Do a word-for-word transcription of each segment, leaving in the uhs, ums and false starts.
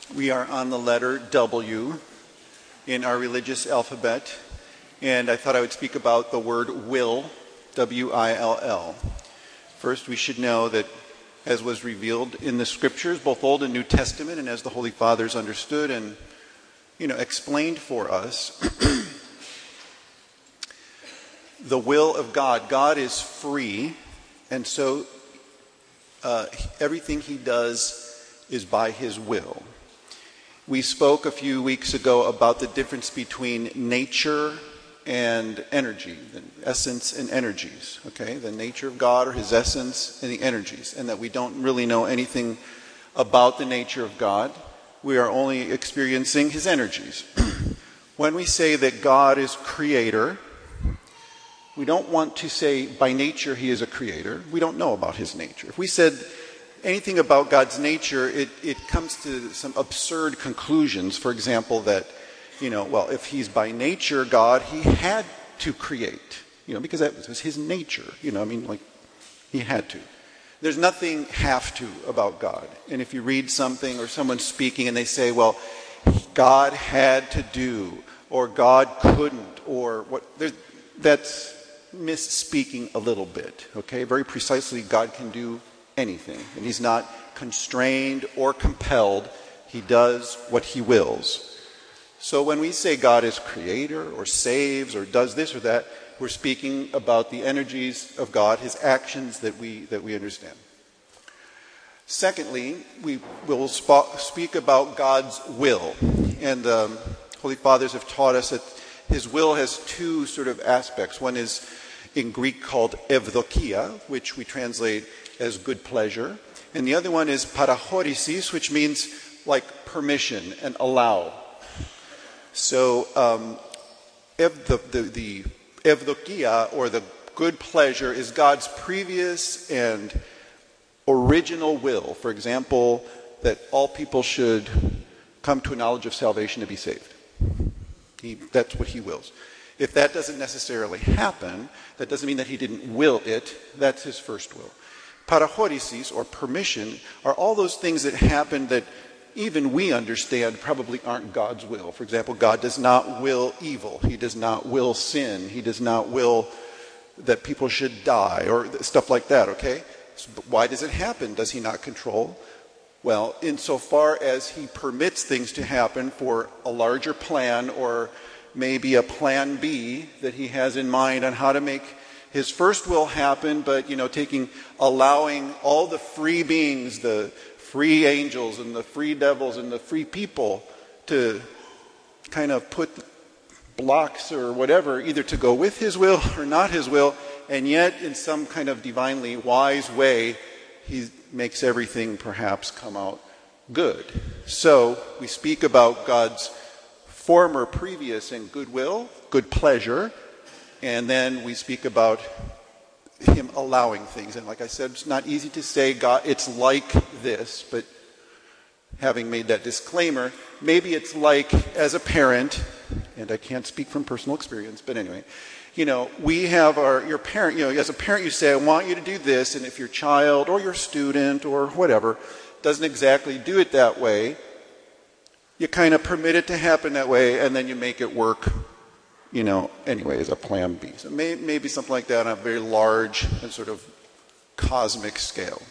We are on the letter W in our religious alphabet, and I thought I would speak about the word will, W I L L. First, we should know that as was revealed in the scriptures, both Old and New Testament, and as the Holy Fathers understood and, you know, explained for us, the will of God. God is free, and so uh, everything he does is by his will. We spoke a few weeks ago about the difference between nature and energy, the essence and energies, okay? The nature of God, or his essence, and the energies, and that we don't really know anything about the nature of God. We are only experiencing his energies. When we say that God is creator, we don't want to say by nature he is a creator. We don't know about his nature. If we said anything about God's nature, it, it comes to some absurd conclusions. For example, that, you know, well, if he's by nature God, he had to create, you know, because that was his nature. You know, I mean, like, he had to. There's nothing have to about God. And if you read something or someone's speaking and they say, well, God had to do, or God couldn't, or what, that's misspeaking a little bit, okay? Very precisely, God can do anything, and he's not constrained or compelled. He does what he wills. So when we say God is creator or saves or does this or that, we're speaking about the energies of God, his actions that we that we understand. Secondly, we will sp- speak about God's will, and um, Holy Fathers have taught us that his will has two sort of aspects. One is in Greek called evdokia, which we translate as good pleasure. And the other one is parahorisis, which means like permission and allow. So um, ev- the, the, the evdokia, or the good pleasure, is God's previous and original will. For example, that all people should come to a knowledge of salvation to be saved. He, that's what he wills. If that doesn't necessarily happen, that doesn't mean that he didn't will it. That's his first will. Parahorisis, or permission, are all those things that happen that even we understand probably aren't God's will. For example, God does not will evil. He does not will sin. He does not will that people should die, or stuff like that, okay? So, but why does it happen? Does he not control? Well, insofar as he permits things to happen for a larger plan, or maybe a plan B that he has in mind on how to make his first will happen, but, you know, taking, allowing all the free beings, the free angels and the free devils and the free people to kind of put blocks or whatever, either to go with his will or not his will, and yet in some kind of divinely wise way, he makes everything perhaps come out good. So we speak about God's former, previous, and goodwill, good pleasure, and then we speak about him allowing things. And like I said, it's not easy to say God, it's like this, but having made that disclaimer, maybe it's like as a parent, and I can't speak from personal experience, but anyway, you know, we have our, your parent, you know, as a parent you say, I want you to do this, and if your child or your student or whatever doesn't exactly do it that way, you kind of permit it to happen that way, and then you make it work, you know, anyway, as a plan B. So may, maybe something like that on a very large and sort of cosmic scale.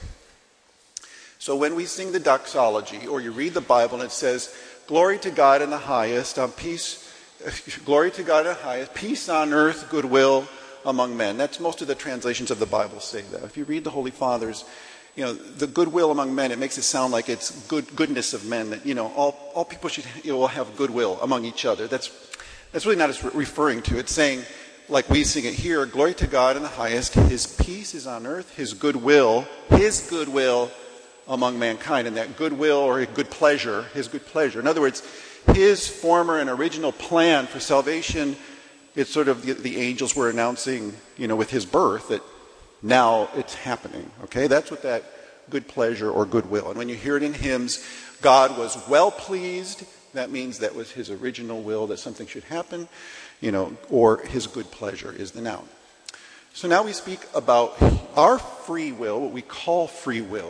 So when we sing the doxology, or you read the Bible and it says, glory to God in the highest, on peace, glory to God in the highest, peace on earth, goodwill among men. That's most of the translations of the Bible say that. If you read the Holy Fathers, you know, the goodwill among men, it makes it sound like it's good goodness of men, that, you know, all, all people should, you know, have goodwill among each other. That's that's really not as re- referring to. It's saying, like we sing it here, glory to God in the highest, his peace is on earth, his goodwill, his goodwill among mankind. And that goodwill, or good pleasure, his good pleasure. In other words, his former and original plan for salvation, it's sort of the, the angels were announcing, you know, with his birth, that now it's happening, okay? That's what that good pleasure or goodwill. And when you hear it in hymns, God was well pleased, that means that was his original will, that something should happen, you know, or his good pleasure is the noun. So now we speak about our free will, what we call free will,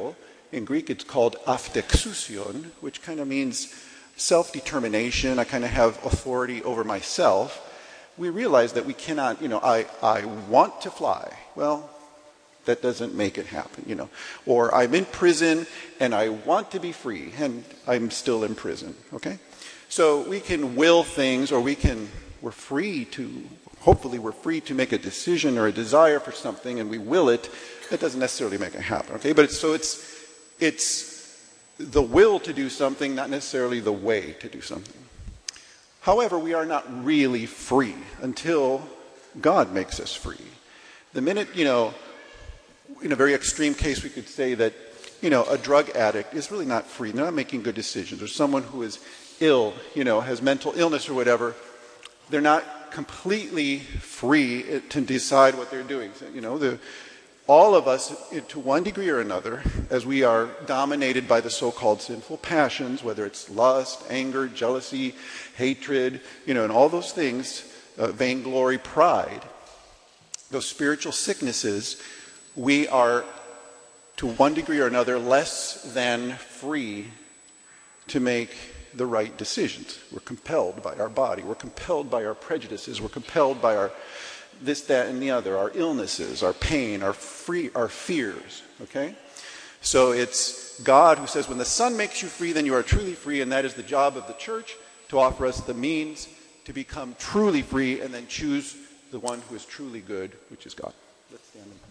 In Greek, it's called aftexousion, which kind of means self-determination. I kind of have authority over myself. We realize that we cannot, you know, I, I want to fly. Well, that doesn't make it happen, you know. Or I'm in prison and I want to be free and I'm still in prison, okay? So we can will things, or we can, we're free to, hopefully we're free to make a decision or a desire for something and we will it. That doesn't necessarily make it happen, okay? But it's, so it's, it's the will to do something, not necessarily the way to do something. However, we are not really free until God makes us free. The minute, you know, in a very extreme case, we could say that, you know, a drug addict is really not free. They're not making good decisions. Or someone who is ill, you know, has mental illness or whatever, they're not completely free to decide what they're doing. So, you know, the, all of us, to one degree or another, as we are dominated by the so-called sinful passions, whether it's lust, anger, jealousy, hatred, you know, and all those things, uh, vainglory, pride, those spiritual sicknesses, we are, to one degree or another, less than free to make the right decisions. We're compelled by our body. We're compelled by our prejudices. We're compelled by our this, that, and the other, our illnesses, our pain, our free, our fears, okay? So it's God who says, when the Son makes you free, then you are truly free, and that is the job of the church, to offer us the means to become truly free and then choose the one who is truly good, which is God. Let's stand and pray.